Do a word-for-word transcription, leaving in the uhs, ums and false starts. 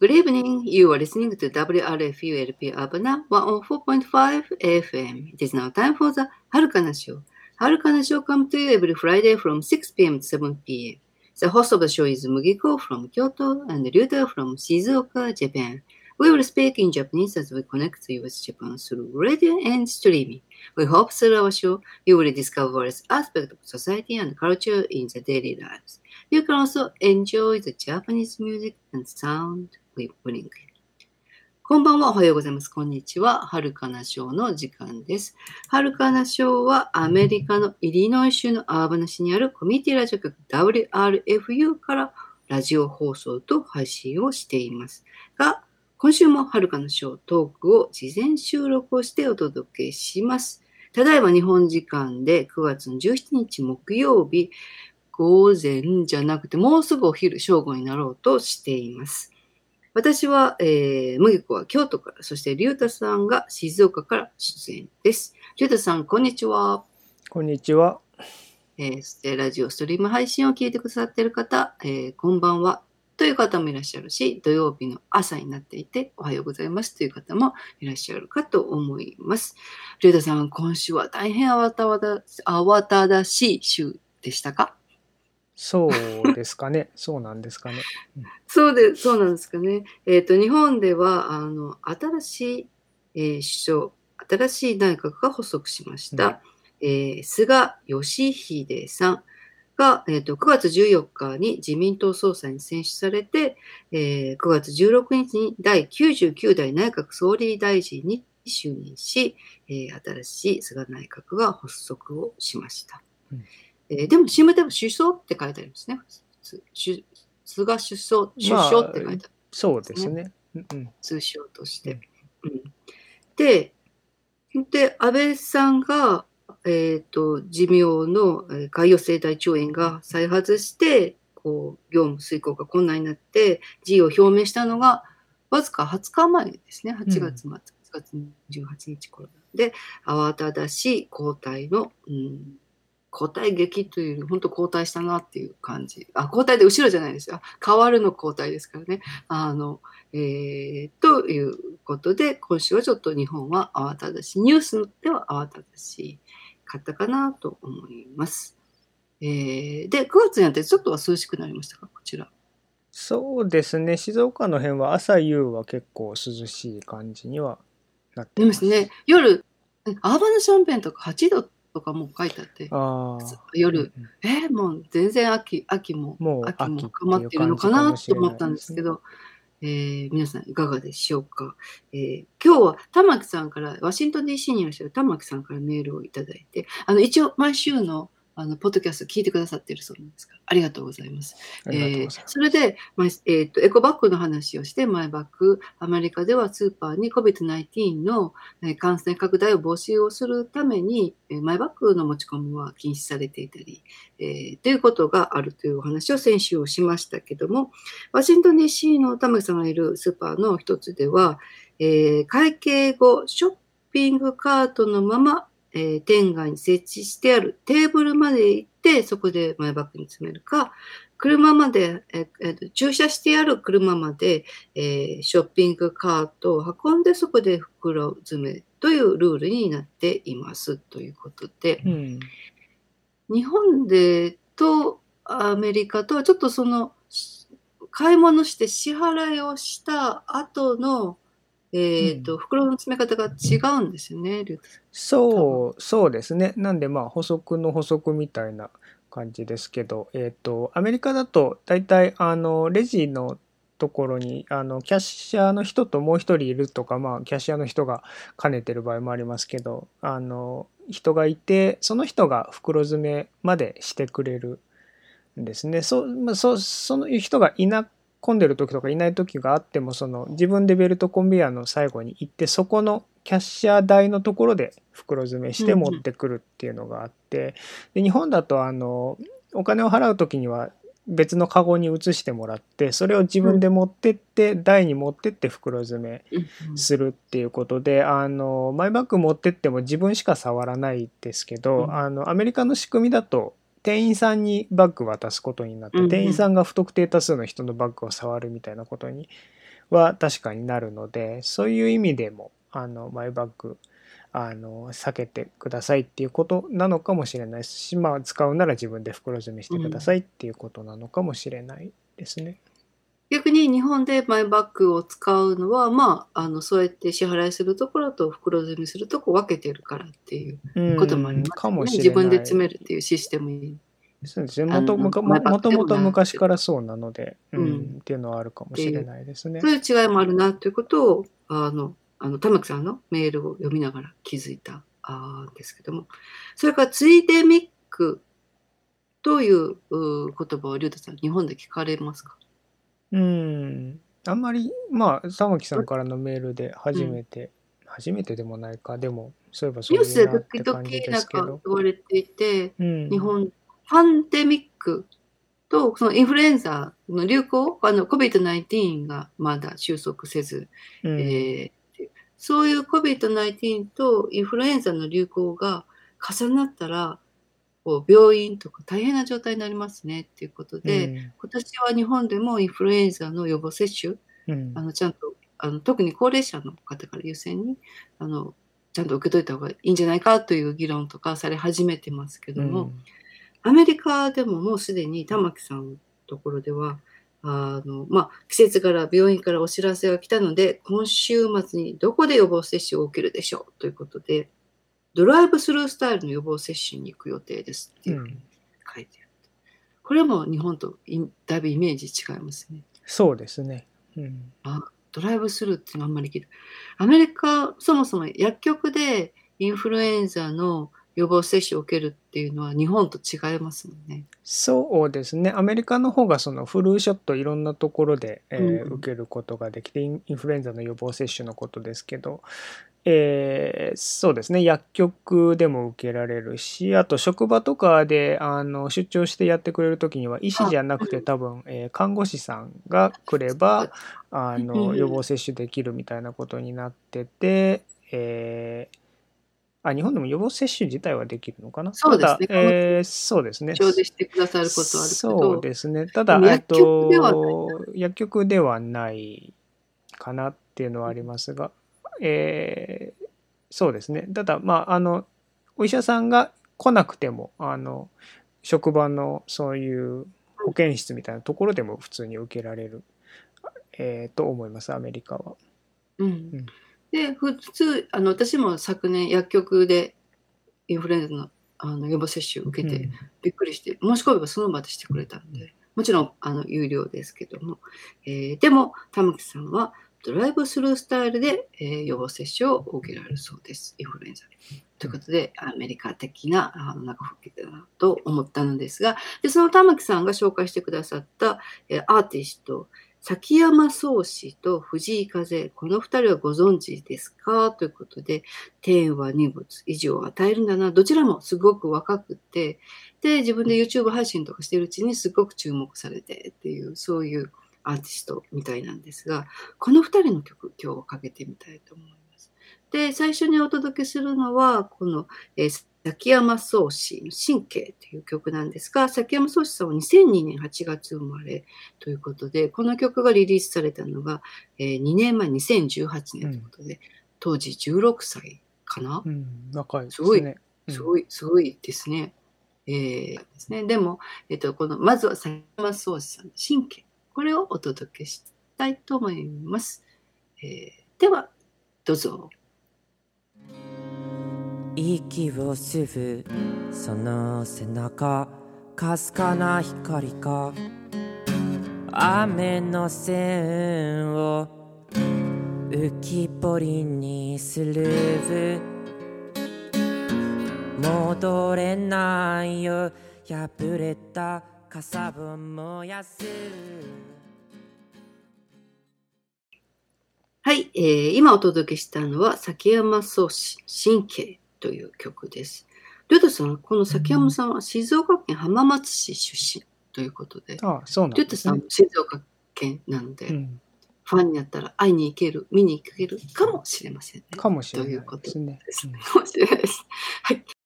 Good evening. You are listening to W R F U L P Urbana one oh four point five F M. It is now time for the Harukana Show. Harukana Show comes to you every Friday from six p.m. to seven p.m. The host of the show is Mugiko from Kyoto and Ryuta from Shizuoka, Japan. We will speak in Japanese as we connect to U S Japan through radio and streaming. We hope through our show you will discover various aspects of society and culture in the daily lives. You can also enjoy the Japanese music and sound we bring. こんばんは、おはようございます。こんにちは。はるかなショーの時間です。はるかなショーはアメリカのイリノイ州のアーバナ市にあるコミュニティラジオ局 ダブリューアールエフユー からラジオ放送と配信をしていますが、今週もはるかなショートークを事前収録をしてお届けします。ただいま日本時間でくがつのじゅうしちにち木曜日、午前じゃなくてもうすぐお昼正午になろうとしています。私は、えー、麦子は京都から、そして龍太さんが静岡から出演です。龍太さん、こんにちは。 こんにちは。 えー、そしてラジオストリーム配信を聞いてくださっている方、えー、こんばんはという方もいらっしゃるし、土曜日の朝になっていておはようございますという方もいらっしゃるかと思います。龍太さん、今週は大変慌たわた、慌ただしい週でしたか？ そうですかね。そうなんですかね。 うん、そうで、そうなんですかね。えっと、日本では、あの、新しい、えー、首相、新しい内閣が発足しました。うん、えー、菅義偉さんが、えっと、くがつじゅうよっかに自民党総裁に選出されて、えー、くがつじゅうろくにちにだいきゅうじゅうきゅうだい内閣総理大臣に就任し、えー、新しい菅内閣が発足をしました。うん、えー、でも、新聞でも首相って書いてありますね。菅首相、首相って書いてある、ね、まあ、 そうですね。うん、 通称として。うん、で、で、安倍さんが、えっと、寿命の潰瘍性大腸炎が再発して、こう、業務遂行が困難になって、辞意を表明したのが、わずかはつかまえですね。はちがつまつ、はちがつじゅうはちにち頃で、慌ただしい交代の、うん交代劇というより本当交代したなっていう感じ。あ、交代で後ろじゃないですよ。変わるの交代ですからね。あの、えー、ということで、今週はちょっと日本は慌ただしい。ニュースでは慌ただしかったかなと思います。えー、で、くがつになってちょっとは涼しくなりましたか、こちら。 そうですね。静岡の辺は朝夕は結構涼しい感じにはなってます。 ですね。夜、アーバナシャンペンとかはちどとかも書いてあって、あ夜、うん、えー、もう全然秋、秋も、 もう秋も深まってるのかなと思ったんですけど、えー、皆さんいかがでしょうか。えー、今日は玉木さんから、ワシントン ディーシー にいらっしゃる玉木さんからメールをいただいて、あの、一応毎週のあの、ポッドキャスト聞いてくださっているそうなんですから、ありがとうございます。えー、それで、まあ、えー、っと、エコバッグの話をして、マイバッグ、アメリカではスーパーに コビッドナインティーン の感染拡大を防止をするために、マイバッグの持ち込みは禁止されていたり、えー、ということがあるというお話を先週をしましたけども、ワシントン ディーシー の玉木さんがいるスーパーの一つでは、えー、会計後、ショッピングカートのまま、えー、店外に設置してあるテーブルまで行って、そこでマイバッグに詰めるか、車まで、えー、駐車してある車まで、えー、ショッピングカートを運んで、そこで袋詰めというルールになっていますということで、うん、日本でとアメリカとはちょっとその買い物して支払いをした後のえっと、うん、袋の詰め方が違うんですよね、 そう、そうですね。なんで、まあ、補足の補足みたいな感じですけど、えっと、アメリカだと、大体、あの、レジのところに、あの、キャッシャーの人ともう一人いるとか、まあ、キャッシャーの人が兼ねてる場合もありますけど、あの、人がいて、その人が袋詰めまでしてくれるんですね。そ、まあ、そ、その人がいなく混んでる時とかいない時があっても、その自分でベルトコンベヤーの最後に行って、そこのキャッシャー台のところで袋詰めして持ってくるっていうのがあって、で日本だとあのお金を払う時には別のカゴに移してもらって、それを自分で持ってって台に持ってって袋詰めするっていうことで、あのマイバッグ持ってっても自分しか触らないですけど、あのアメリカの仕組みだと店員さんにバッグ渡すことになって、店員さんが不特定多数の人のバッグを触るみたいなことには確かになるので、そういう意味でもあのマイバッグあの避けてくださいっていうことなのかもしれないし、まあ、使うなら自分で袋詰めしてくださいっていうことなのかもしれないですね。 逆に日本でマイバッグを使うのは、まあ、あのそうやって支払いするところと袋詰めするとこ分けてるからっていうこともありうん、 ますよね。 かもしれ自分でない。 詰めるっていうシステムに。 そうですね。 あもとものマイバッグでももとなくて昔からそうなので、ううんん、っていうのはあるかもしれないですね。 そういう違いもあるなということを、あの、あの玉木さんのメールを読みながら気づいたあんですけども、それからついでミックというう言葉を竜太さん、日本で聞かれますか？ うん、あんまり、まあ、玉木さんからのメールで初うんめて、初めてでもないか、でも、そういえばニュースでそういうなっ時々 て感じでなんかすけど、 言われていて、 うん、 日本、パンデミックとそのインフルエンザの流行、あの コビッドナインティーン がまだ収束せず、 うん、 えーそういう コビッドナインティーン とインフルエンザの流行が重なったら、こう病院とか大変な状態になりますねっていうことで、 うん、 今年は日本でもインフルエンザの予防接種、 うん、 あのちゃんとあの特に高齢者の方から優先にあのちゃんと受けといた方がいいんじゃないかという議論とかされ始めてますけども、 うん、 アメリカでももうすでに玉木さんのところでは、あの、まあ、季節から病院からお知らせが来たので、今週末にどこで予防接種を受けるでしょうということで、ドライブスルースタイルの予防接種に行く予定ですっていうふうに書いてある。これも日本とだいぶイメージ違いますね。 そうですね。うん、 あ、ドライブスルーっていうのはあんまり聞いた。アメリカ、そもそも薬局でインフルエンザの予防接種を受けるっていうのは日本と違いますもんね。 そうですね。アメリカの方がそのフルーショットいろんなところで、えーうん、 受けることができて、インインフルエンザの予防接種のことですけど、えーそうですね。薬局でも受けられるし、あと職場とかであの出張してやってくれる時には、医師あ、 じゃなくて多分、えー看護師さんが来れば、あうん、 の予防接種できるみたいなことになってて、えーあ、日本でも予防接種自体はできるのかな。ただ、 そうですね。看護師えーそうですね。 無償でしてくださることはあるけそうど、 ですね。たでもだ、えっ薬局ではない。 と、薬局ではないかなっていうのはありますが、えーそうですね。ただ、まあ、あの、お医者さんが来なくても、あの、職場のそういう保健室みたいなところでも普通に受けられる、えーと思います、アメリカは。 うん。 うん。 で、普通、あの、私も昨年薬局でインフルエンザの、あの予防接種を受けてうん。 びっくりして、申し込めばその場でしてくれたんで、もちろんあの有料ですけども、えーでも玉木さんはドライブスルースタイルで、えー予防接種を受けられるそうです。インフルエンザで。ということで、アメリカ的なあの中吹きだなと思ったのですが、でその玉木さんが紹介してくださった、えーアーティスト、崎山宗氏と藤井風、この二人はご存知ですかということで、天は二物、以上を与えるんだな。どちらもすごく若くて、で、自分で YouTube 配信とかしてるうちにすごく注目されてっていう、そういうアーティストみたいなんですが、この二人の曲、今日はかけてみたいと思います。で、最初にお届けするのは、この、えー崎山宗氏の神経という曲なんですが、崎山宗氏さんはにせんにねんはちがつ生まれということで、この曲がリリースされたのが、えーにねんまえ、にせんじゅうはちねんということで、当時じゅうろくさいかな。 うん、若いですごい、 ね。うん。 すごい、すごいですね。えーですね。でも、えっと、この、まずは崎山宗氏さんの神経。これをお届けしたいと思います。えーでは、どうぞ。 息を吸うその背中かすかな光か雨の線を浮き彫りにする戻れないよ破れた傘を燃やす。 はい、えー今お届けしたのは崎山宗氏神経という曲です。りょうたさん、この崎山さんは静岡県浜松市出身ということで、 ああ、そうなりょうたんですね。 さんも静岡県なので、 うん。 ファンになったら会いに行ける、見に行けるかもしれませんね。 かもしとれないいうことでですね。 すね。 うん。 かもしれないです。はい。